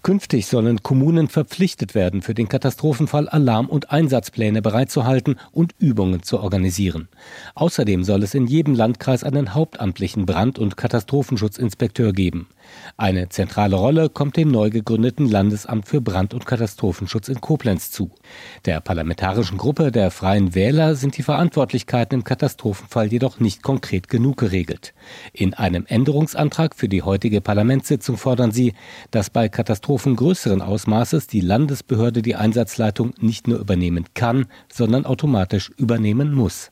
Künftig sollen Kommunen verpflichtet werden, für den Katastrophenfall Alarm- und Einsatzpläne bereitzuhalten und Übungen zu organisieren. Außerdem soll es in jedem Landkreis einen hauptamtlichen Brand- und Katastrophenschutzinspekteur geben. Eine zentrale Rolle kommt dem neu gegründeten Landesamt für Brand- und Katastrophenschutz in Koblenz zu. Der parlamentarischen Gruppe der Freien Wähler sind die Verantwortlichkeiten im Katastrophenfall jedoch nicht konkret genug geregelt. In einem Änderungsantrag für die heutige Parlamentssitzung fordern sie, dass bei Katastrophen größeren Ausmaßes die Landesbehörde die Einsatzleitung nicht nur übernehmen kann, sondern automatisch übernehmen muss.